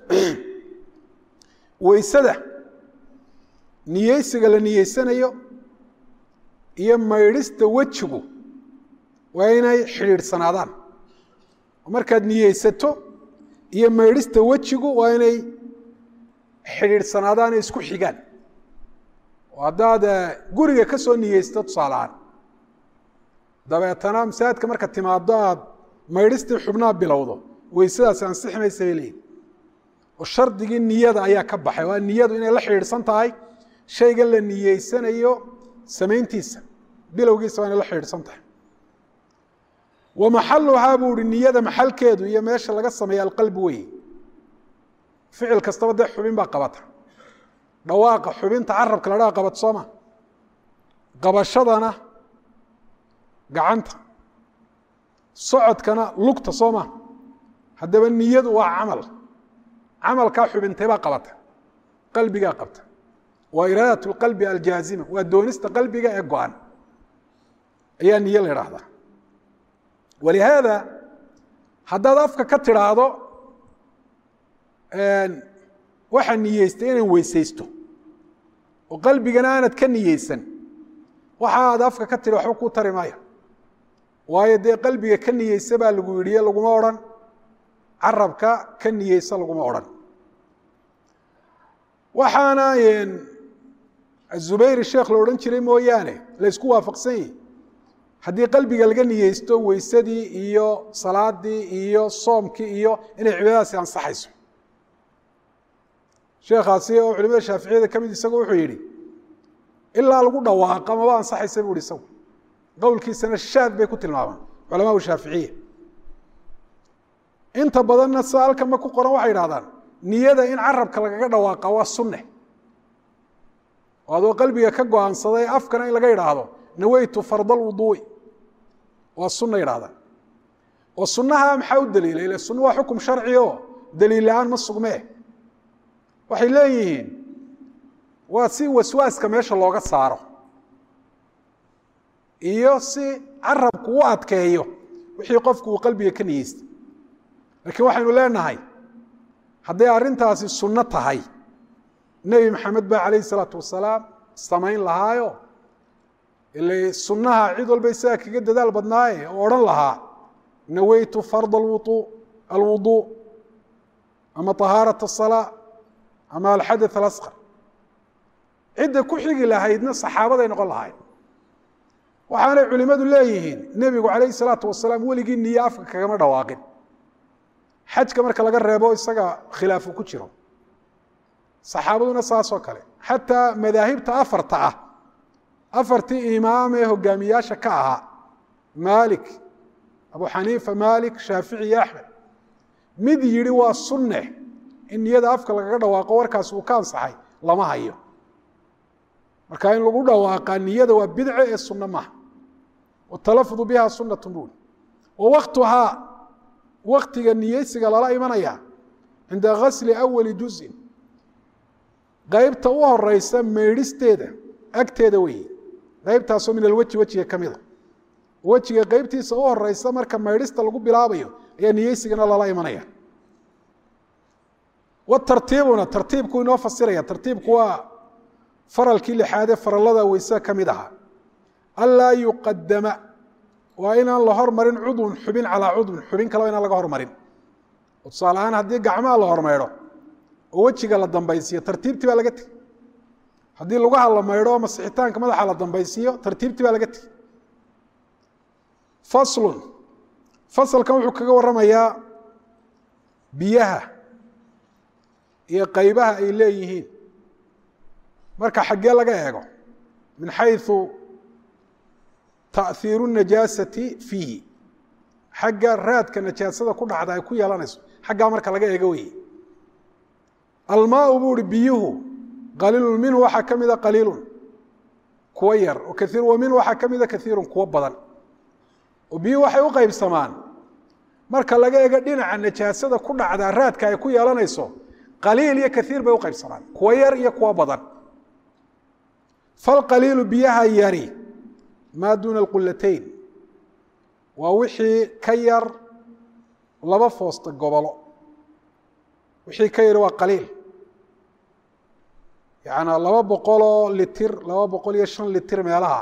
weysada niyeysiga la niyeysanayo iyo maydhista wejigu waa inay xidhiidhsanaadaan oo markaad niyeysato iyo maydhista wejigu waa inay xidhiidhsanaadaan ee isku xigaan oo haddaad guriga ka soo niyeysto tusaalehaan dabeetana masaajidka marka timaado aad maydhistii xubnaha bilowdo weysadaasi ansixi maysa bay leeyihin oo shardigii niyada ayaa ka baxay waa niyadu inay la xidhiidhsan tahay shaygan la niyeysanayo samayntiisa bilowgiisa waa inay la xidhiidhsan tahay wa maxaluhaa buu uhi niyada maxalkeedu iyo meesha laga sameeya alqalbi weye ficil kastaba dee xubin baa qabata dhawaaqa xubinta carabka la dhaha qabat sooma qabashadana gacanta socodkana lugta sooma haddaba niyadu waa camalkaa xubintay baa qabata qalbigaa qabta waa iraadat اlqalbi aljaazima waa doonista qalbiga ee go-an ayaa niyo la idhaahdaa walihaada haddaad afka ka tidhaahdo waxaa niyeystay inaan weysaysto oo qalbigana aanad ka niyeysan waxa aad afka ka tidhi waxba kuu tari maayo waayo dee qalbiga ka niyeysa baa lagu yidhiye laguma odhan carabka ka niyeysa laguma odhan waxaana azubayri sheekh la odhan jiray mooyaane la ysku waafaqsan yihi haddii qalbiga laga niyeysto weysadii iyo salaadii iyo soomkii iyo inay cibaadadaasi ansaxayso sheekhaasi oo culimada shaaficiyada ka mid isagu wuxuu yidhi ilaa lagu dhawaaqa maba ansaxaysa buu ihi isagu qowlkiisana shaad bay ku tilmaamaan culamaa shaaficiya inta badanna sida halkan ma ku qoran waxay idhahdaan niyada in carabka lagaga dhawaaqa waa sunne oo adoo qalbiga ka go-aansaday afkana in laga idhaahdo naweytu farda alwuduui waa sunna idhahdaan oo sunnaha maxaa u daliila ile sunna waa xukum sharci oo daliil la-aan ma sugmee waxay leeyihiin waa si waswaaska meesha looga saaro iyo si carabku u adkeeyo wixii qofku uu qalbiga ka niyeystay laakiin waxaynu leenahay hadday arrintaasi sunno tahay nebi maxamed baa calayhi salaatu wasalaam samayn lahaayo ilay sunnaha cid walba isaga kaga dadaal badnaaye oo odhan lahaa nawaytu farda alwuduu ama طahaaraة الصalaa ama alxadaث alasqar cidda ku xigi lahaydna saxaabaday noqon lahayd waxaanay culimadu leeyihiin nebigu calayhi الsalaatu wasalaam weligii niye afka kagama dhawaaqin xajka marka laga reebo isaga khilaafu ku jiro saxaabaduna saasoo kale xataa madaahibta afarta ah afartii imaam ee hogaamiyaasha ka ahaa maalik abu xaniifa maalik shaafici iyo axmed mid yidhi waa sunne in niyada afka lagaga dhawaaqo warkaas uu ka ansaxay lama hayo marka in lagu dhawaaqaa niyada waa bidce ee sunno maaha watalafudu biha sunnatun buuli wa waktuhaa waktiga niyeysiga lala imanaya cinda gasli awali juzin qaybta u horeysa meydhisteeda agteeda weeye qaybtaasoo min alweji wejiga ka mida wejiga qaybtiisa u horeysa marka maydhista lagu bilaabayo ayaa niyeysigana lala imanaya watartiibuna tartiibku inoo fasiraya tartiibku waa faralkii lixaadee farallada weysada ka mid ahaa anlaa yuqadama waa inaan la hormarin cudwun xubin calaa cudwin xubin kaleba inaan laga hormarin oo tusaale ahaan haddii gacmaha la hormaydho oo wejiga la dambaysiiyo tartiibtii baa laga tegi haddii lugaha la maydho oo masixitaanka madaxa la dambaysiiyo tartiibtii baa laga tegi faslun fasalkan wuxuu kaga warramayaa biyaha iyo qaybaha ay leeyihiin marka xaggee laga eego min xayثu taأhiiru الnajaasati fiihi xagga raadka najaasada ku dhacda ay ku yeelanayso xaggaa marka laga eego weye almaau buu uhi biyuhu qaliilun minhu waxaa ka mida qaliilun kuwo yar oo kaiir wa minhu waxaa ka mida kaiirun kuwo badan oo biyuhu waxay u qaybsamaan marka laga eego dhinaca najaasada ku dhacda raadka ay ku yeelanayso qaliil iyo kaiir bay u qaybsamaan kuwo yar iyo kuwo badan falqaliilu biyaha yari maa duuna alqulatayn waa wixii ka yar laba foosta gobolo wixii ka yari waa qaliil yacnaa 200 litir 205 litir meelaha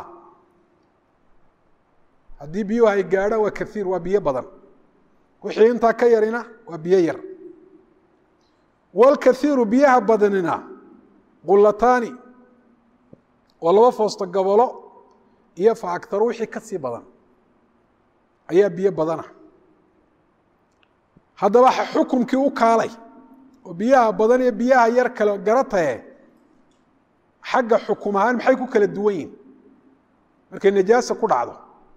haddii biyuhu ay gaadhaan waa kaiir waa biyo badan wixii intaa ka yarina waa biyo yar walkaiiru biyaha badanina qulataani oo 2 foosta gobolo iyo fa aktaru wixii ka sii badan ayaa biyo badana haddaba xukumkii u kaalay oo biyaha badan iyo biyaha yar kale garataye xagga xukum ahaan maxay ku kala duwan yihin markay najaasa ku dhacdo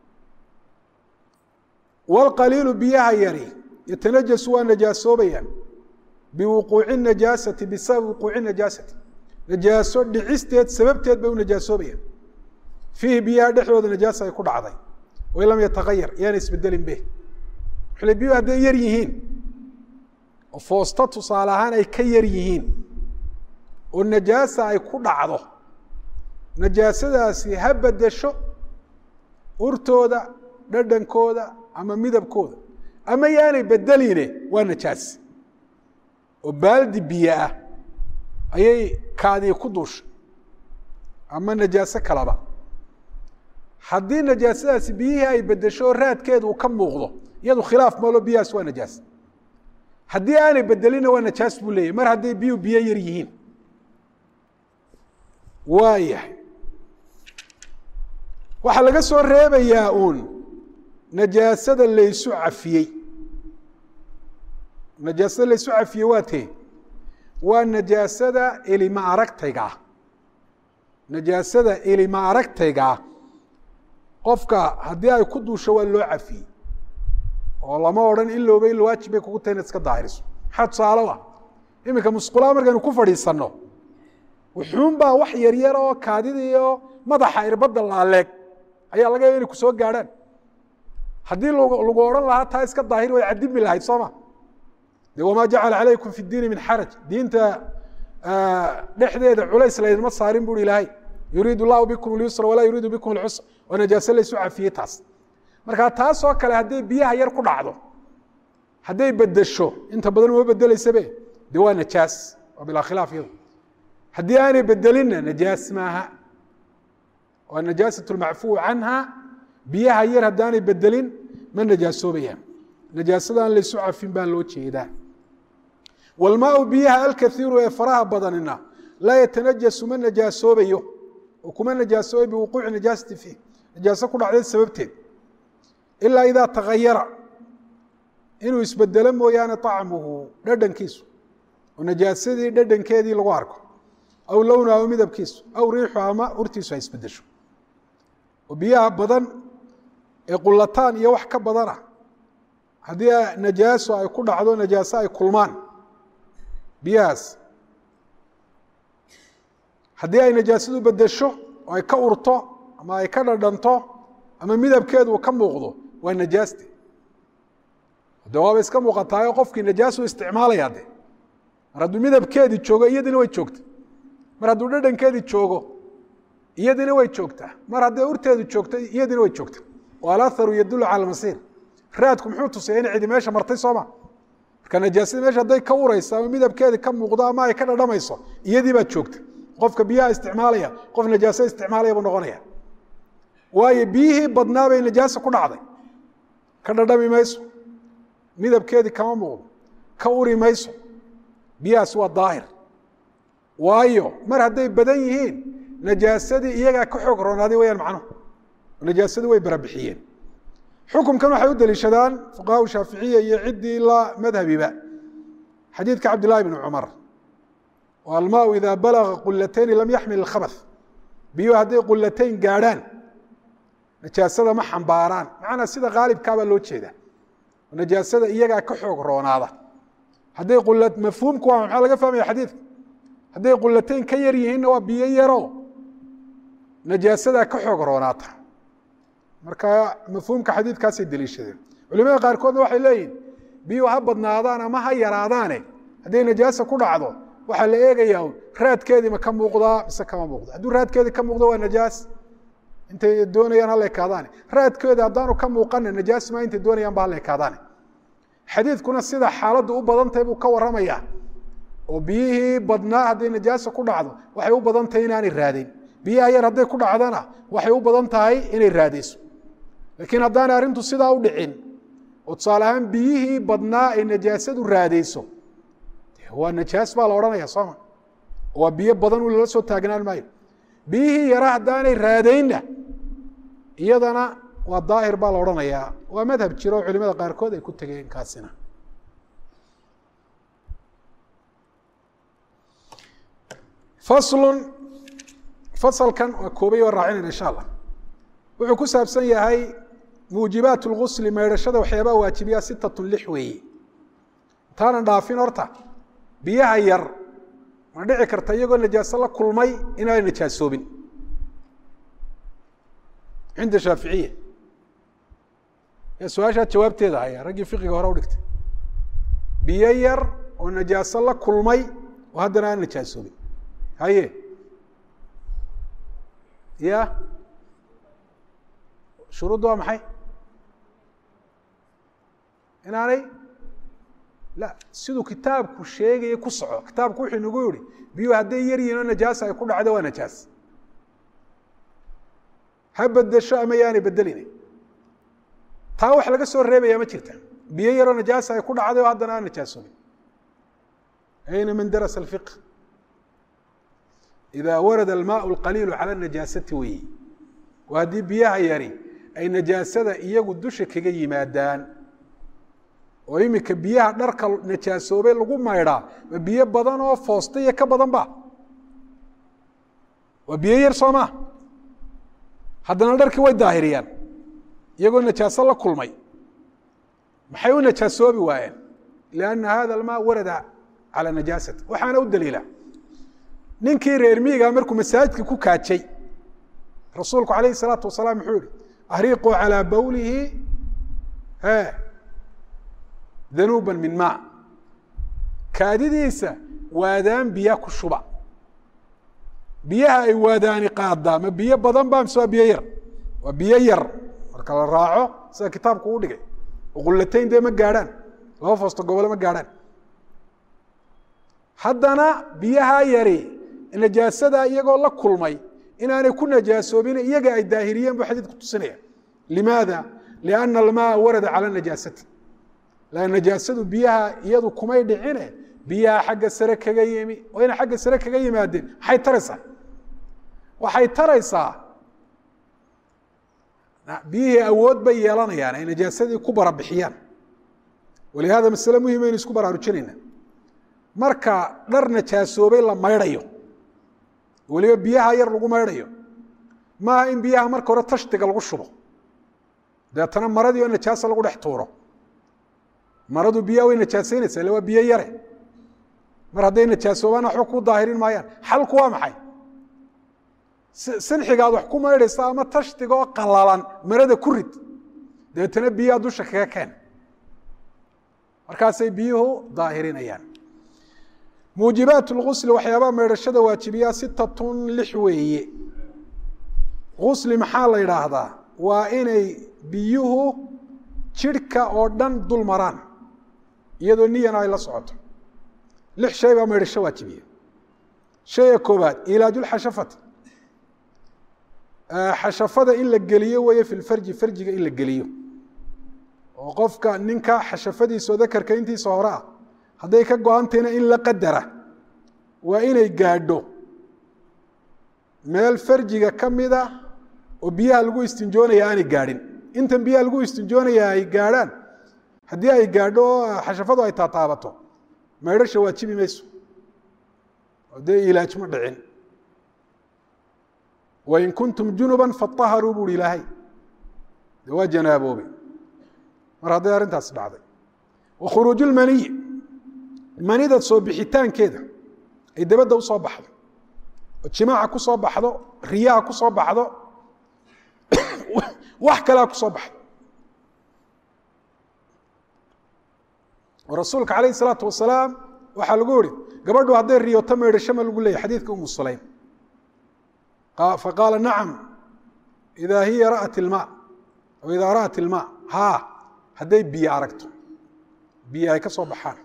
walqaliilu biyaha yari yatanajasu waa najaasoobayaan biwuquuci najaasati bisababi wuquuci najaasati najaaso dhicisteed sababteed bay u najaasoobayaan fiihi biyaha dhexdooda najaasa ay ku dhacday wain lam yatagayar yaana isbedelin be xule biyuhu hadday yar yihiin oo foosta tusaale ahaan ay ka yar yihiin oo najaasa ay ku dhacdo najaasadaasi ha bedesho urtooda dhadhankooda ama midabkooda ama yaanay bedeline waa najaas oo baaldi biyo ah ayay kaadii ku duushay ama najaaso kalaba haddii najaasadaasi biyihii ay bedesho oo raadkeedu uu ka muuqdo iyadu khilaaf malo biyahaas waa najaas haddii aanay bedelina waa najaas buu leeyahy mar hadday biyuhu biyo yar yihiin waayahay waxaa laga soo reebayaa uun najaasada laysu cafiyey najaasada laysu cafiyey waa tee waa najaasada elima aragtayga ah najaasada elima aragtayga ah qofka haddii ay ku duusho waa loo cafiyey oo lama odhan ilowba ila waajib bay kugu tahay inaad iska daahiriso maxaa tusaalo ah iminka musqulaha markaynu ku fadhiisanno wuxuun baa wax yaryar oo kaadida iyo madaxa irbadda laaleeg ayaa laga yaaba inay ku soo gaadhaan haddii lagu odhan lahaa taa iska daahir waad cadimi lahayd sooma de wamaa jacala calaykum fi diini min xaraj diinta dhexdeeda culays laydinma saarin buri ilaahay yuriidu allahu bikum اlyusra walaa yuriidu bikum اlcusra oo najaaso laysu cafiyey taas marka taasoo kale hadday biyaha yar ku dhacdo hadday bedesho inta badan uma bedelaysabe dee waa najaas waa bilaa khilaaf iyado haddii aanay bedelinna najaas maaha waa najaasatu lmacfuu canha biyaha yar haddaanay bedelin ma najaasoobayaan najaasadaan laysu cafin baa loo jeedaa walmaau biyaha alkaiiru ee faraha badanina laa yatanajasu ma najaasoobayo oo kuma najaasoobay biwuquuci najaasati fiih najaaso ku dhacdeed sababteed ilaa idaa tagayara inuu isbedelo mooyaane طacmuhu dhadhankiisu oo najaasadii dhadhankeedii lagu arko aw lowna aw midabkiisu aw riixu ama urtiisu ay isbedesho oo biyaha badan ee qulataan iyo wax ka badana haddii najaaso ay ku dhacdo najaaso ay kulmaan biyahaas haddii ay najaasadu bedesho oo ay ka urto ama ay ka dhadhanto ama midabkeedu uu ka muuqdo waa najaaste de waaba iska muuqataayo qofkii najaasu isticmaalaya de mar hadduu midabkeedii joogo iyadina way joogta mar hadduu dhadhankeedii joogo iyadina way joogtaa mar hadday urteedu joogto iyadina way joogta oo alaharu yadulu cala almasiir raadku muxuu tusaya in cidi meesha martay sooma marka najaasada meesha hadday ka urayso ama midabkeedii ka muuqdo ama ay ka dhadhamayso iyadii baa joogta qofka biyaha isticmaalaya qof najaaso isticmaalaya buu noqonaya waayo biyihii badnaa bay najaasa ku dhacday ka dhadhami mayso midabkeedii kama muuqdo ka uri mayso biyahaasi waa daahir waayo mar hadday badan yihiin najaasadii iyagaa ka xoog roonaaday wayaan macnuhu najaasadii way barabixiyeen xukumkan waxay u daliishadaan fuqahaa shaaficiya iyo ciddii la madhabiba xadiidka cabdillahi bni cumar oo almaau idaa balaga qulatayni lam yaxmil ilkhabath biyuhu hadday qulatayn gaadhaan najaasada ma xambaaraan macnaa sida qaalibkaabaa loo jeedaa najaasada iyagaa ka xoog roonaada hadday mafhuumku waa maxaa laga fahmaya xadiidka hadday qulatayn ka yar yihiinna waa biyo yaro najaasadaa ka xoog roonaata marka mafhuumka xadiidkaasay deliishadeen culimada qaarkoodna waxay leeyihin biyuhu ha badnaadaan ama ha yaraadaane hadday najaasa ku dhacdo waxaa la eegayaa raadkeedii ma ka muuqdaa mise kama muuqda hadduu raadkeedii ka muuqdo waa najaas intay doonayaan hala ekaadaane raadkeeda haddaanu ka muuqana najaas maa intay doonayaan ba hala ekaadaane xadiidkuna sida xaaladdu u badan tahay buu ka warramayaa oo biyihii badnaa hadday najaasa ku dhacdo waxay u badan tahay inaanay raadayn biyaha yar hadday ku dhacdana waxay u badan tahay inay raadayso laakiin haddaanay arrintu sidaa u dhicin oo tusaale ahaan biyihii badnaa ay najaasadu raadayso waa najaas baa la odhanaya sooma waa biyo badan u lala soo taagnaan maayo biyihii yara haddaanay raadaynna iyadana waa daahir baa la odhanayaa waa madhab jiro oo culimada qaarkood ay ku tegeen kaasina faslun fasalkan waa koobay waa raacinayna insha allah wuxuu ku saabsan yahay muujibaat اlgusli maydhashada waxyaabaha waajibiya 6 weeye intaanan dhaafin horta biyaha yar ma dhici karta iyagoo najaaso la kulmay inaanay najaasoobin cinda shaaficiya su-aashaa jawaabteeda haya raggii fiqiga hore u dhigtay biyo yar oo najaaso la kulmay oo haddana aan najaasoobin haye ya shuruudda waa maxay inaanay la siduu kitaabku sheegaya ku soco kitaabku wuxuu inagu yihi biyuhu hadday yar yihiin oo najaasa ay ku dhacdo waa najaas ha bedesho ama yaanay bedelina taa wax laga soo reebaya ma jirta biyo yaroo najaasa ay ku dhacday oo haddana aan najaasoobin ayna man darasa alfiqh idaa warada almaau alqaliilu cala najaasati weyi waa haddii biyaha yari ay najaasada iyagu dusha kaga yimaadaan oo imika biyaha dharka najaasoobay lagu maydhaa ma biyo badan oo foosta iyo ka badan ba waa biyo yar soo maa haddana dharkii way daahiriyaan iyagoo najaaso la kulmay maxay u najaasoobi waayeen lianna hada almaa warada calaa najaasati waxaana u daliila ninkii reer miiga markuu masaajidka ku kaajay rasuulku calayhi الsalaatu wasalaam muxuu yihi ahriquu calىa bawlihi danuuba min maa kaadidiisa waadaan biya ku shuba biyaha ay waadaani qaadaa ma biyo badan baa mise waa biyo yar waa biyo yar marka la raaco sida kitaabku u dhigay qullatayn dee ma gaadhaan laba foosto gobole ma gaadhaan haddana biyaha yari najaasada iyagoo la kulmay inaanay ku najaasoobin iyaga ay daahiriyeen buu xadiidku tusinaya limaada lianna almaa warada cala najaasati lan najaasadu biyaha iyadu kumay dhicine biyaha xagga sare kaga yimi oo inay xagga sare kaga yimaadeen maxay taraysaa waxay taraysaa biyihii awood bay yeelanayaan ay najaasadii ku barabixiyaan walihaada masale muhiim aynu isku baraarujinayna marka dhar najaasoobay la maydhayo waliba biyaha yar lagu maydhayo maaha in biyaha marka hore tashtiga lagu shubo deetana maradii oo najaasa lagu dhex tuuro maradu biyaha way najaasaynaysaa ille waa biyo yare mar hadday najaasoobaan waxba ku daahirin maayaan xalku waa maxay sinxigaad wax ku maydhaysa ama tashtiga oo qalalan marada ku rid deetana biyaha dusha kaga keen markaasay biyuhu daahirinayaan muujibaat اlgusli waxyaabaha maydhashada waajibiyaa 6 weeye gusli maxaa la yidhaahdaa waa inay biyuhu jidhka oo dhan dul maraan iyadoo niyana ay la socoto 6 shay baa maydhasho waajibiya shayga koobaad ilaajulxashafati xashafada in la geliyo weeye fi lfarji farjiga in la geliyo oo qofka ninka xashafadiisa oo dakarka intiisa hore ah hadday ka go-antayna in la qadara waa inay gaadho meel farjiga ka mida oo biyaha lagu istinjoonaya aanay gaadhin intan biyaha lagu istinjoonaya ay gaadhaan haddii ay gaadho oo xashafadu ay taataabato maydhasha waajibi mayso oo dee ilaaj ma dhicin wain kuntum junuban faطaharuu buuhi ilaahay de waa janaaboobay mar hadday arrintaasi dhacday wa khuruuju lmaniyi manida soo bixitaankeeda ay dabadda u soo baxdo oo jimaaca ku soo baxdo riyaha ku soo baxdo wax kalea ku soo baxdo oo rasuulka calayh isalaatu wasalaam waxaa lagu yihi gabadhu hadday riyooto maydhasho ma lagu leeyahy xadiidka umu sulaym faqaala nacam idaa hiya ra'at ilmaa aw idaa ra'at ilmaa haa hadday biyo aragto biyo ay ka soo baxaan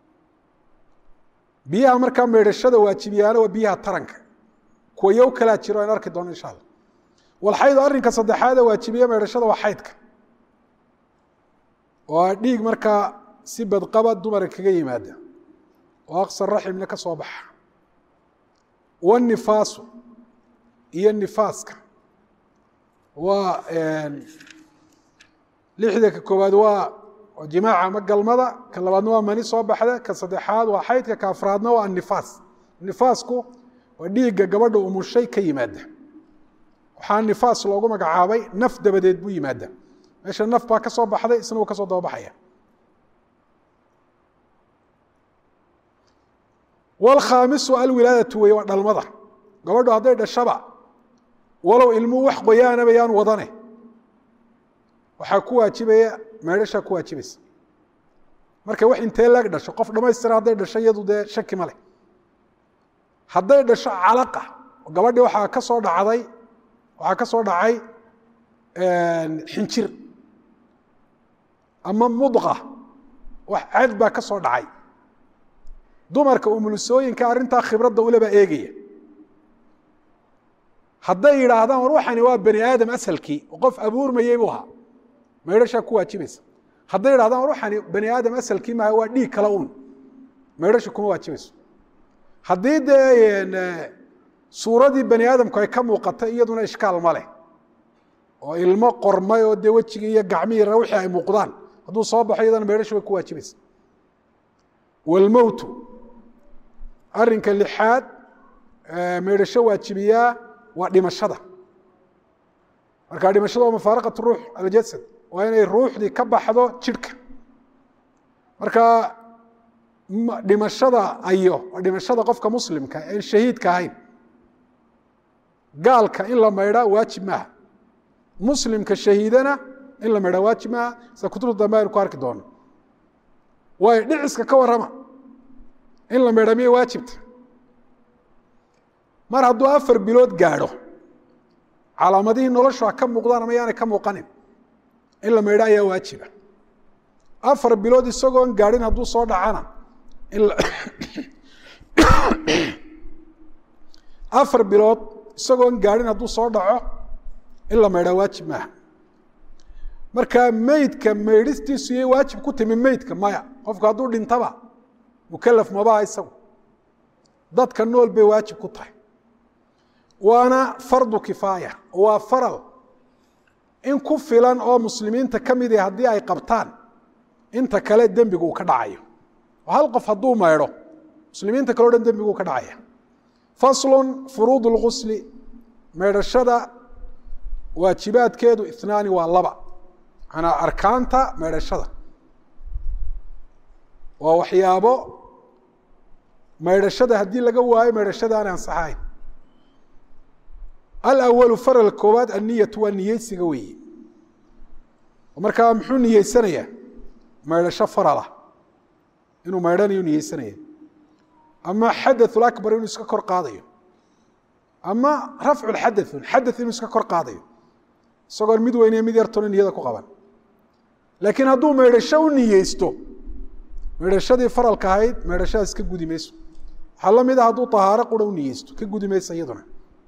biyaha markaa maydhashada waajibiyaana waa biyaha taranka kuwa yow kalaa jiro aynu arki doono insha allah walxaydu arrinka saddexaada waajibiya maydhashada waa xaydka waa dhiig markaa si badqaba dumara kaga yimaada oo aqsar raximna ka soo baxa wanifaasu iyo nifaaska waa 6 ka koowaad waa jimaaca ama galmada ka labaadna waa mani soo baxda ka saddexaad waa xaydka ka afraadna waa nifaas nifaasku waa dhiigga gabadha umushay ka yimaada waxaa nifaas loogu magacaabay naf dabadeed buu yimaada meesha naf baa ka soo baxday isna uu ka soo daba baxaya walkhaamisu alwilaadatu wey waa dhalmada gabadhu hadday dhashaba walow ilmuu wax qoyaanaba yaan wadane waxaa ku waajibaya maydhashaa ku waajibaysa markay wax intee laag dhasho qof dhamaystira hadday dhasho iyadu dee shaki ma leh hadday dhasho calaqa gabadhii waxaa ka soo dhacay xinjir ama mudqa wax cad baa ka soo dhacay dumarka umulusooyinka arrintaa khibradda ule baa eegaya hadday yidhaahdaan war waxani waa bani aadam asalkii oo qof abuurmayey buu ahaa maydhashaa ku waajibaysa hadday yidhahdaan war waxani bani aadam asalkii maaha waa dhiig kala un maydhasha kuma waajibayso haddii dee suuradii bani aadamku ay ka muuqata iyaduna ishkaal ma leh oo ilmo qormay oo dee wejigii iyo gacmihii wixii ay muuqdaan hadduu soo baxo iyadana maydhasha way ku waajibaysa walmowtu arrinka 6aad maydhasho waajibiyaa waa dhimashada markaa dhimashada waa mafaaraqat ruux aljasad waa inay ruuxdii ka baxdo jidhka marka dhimashada waa dhimashada qofka muslimka aan shahiidka ahayn gaalka in la maydhaa waajib maaha muslimka shahiidana in la maydhaa waajib maaha sida kutubta dambe aynu ku arki doono waayo dhiciska ka warrama in la meedha miyay waajibta mar hadduu 4 bilood gaadho calaamadihii noloshu ha ka muuqdaan ama yaanay ka muuqanin in la meedha ayaa waajiba 4 bilood isagoon gaadhin hadduu soo dhacana in 4 bilood isagoon gaadhin hadduu soo dhaco in la meedha waajib maaha marka meydka meydhistiisu iyay waajib ku timi meydka maya qofku hadduu dhintaba mukallaf mabaha isagu dadka nool bay waajib ku tahay waana fardu kifaaya waa faral in ku filan oo muslimiinta ka mid ah haddii ay qabtaan inta kale dembigu uu ka dhacayo hal qof hadduu meedho muslimiinta kale oo dhan dembigu ka dhacaya faslun furuud lgusli meedhashada waajibaadkeedu 2 waa 2 anaa arkaanta meedhashada waa waxyaabo meedhashada haddii laga waayo meedhashada aan ansaxayn الأول فرل كوباد النية والنية قوية ومركا محون نية سنة ما إلا شفر الله إنه ما يراني نية سنة أما حدث الأكبر إنه يسكر قاضي أما رفع الحدث إنه يسكر قاضي صغر مدوين يمدير تونين يدكو قبل لكن هدو ما يرشاو نية يستو ما يرشا دي فرل كهيد ما يرشا يسكر قودي ميسو حالا ميدا هدو طهارة قولو نية يستو كي قودي ميسا يدنا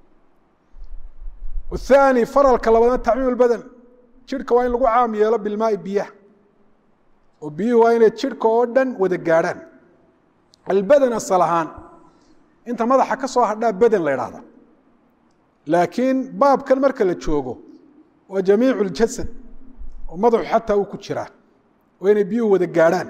والثاني فرل كلابنا تعميم البدن شركة وين لقوا عام يلا بالماء بيه وبيه وين شركة ودن ودقارن البدن الصلاحان انت ماذا حكى صاحب بدن ليرادا لكن باب كالمركة اللي تشوقه وجميع الجسد ومضع حتى وكتشراه وين بيه ودقارن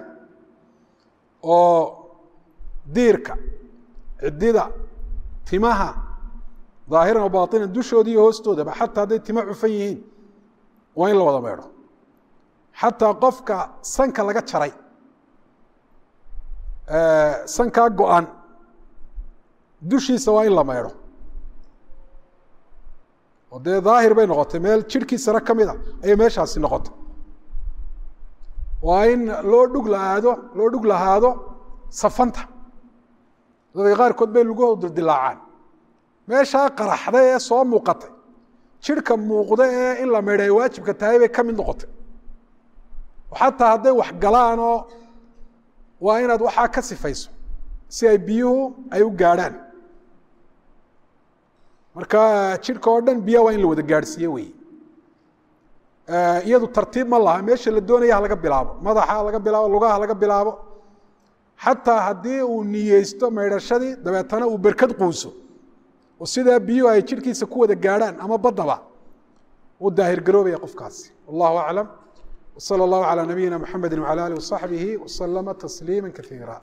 وديركا عديدة تماها ظاهرا وباطنا دوشودي هوستودا حتى هذه تمع فيهين وين لو ودا ميرو حتى قفك سنك لغا جري سنكا غوان دوشيسا وين لا ميرو ودي ظاهر بين نقطه ميل جيركي سره كميدا اي ميشاسي نقطه وين لو دوغ لهادو سفنتا dadka qaar kood bay lagu dildilaacaan meesha qaraxday ee soo muuqatay jirka muuqda ee in la meeray waajibka tahay bay kamid noqotay waxa haday wax galaan oo waa inaad waxa ka sifayso si ay biyuhu ay u gaaraan marka jirka oo dhan biyo waa in la wada gaarsiiyo way iyadu tartiib ma laha meesha la doonayo laga bilaabo madaxa laga bilaabo lugaha laga bilaabo حتى هدي ونيستو ميرشدي دبتنا وبركد قوسو وسيدا بيو اي جيركيسا كو ودا غاران اما بدبا وداهر غروب يا قفكاس والله اعلم وصلى الله على نبينا محمد وعلى اله وصحبه وسلم تسليما كثيرا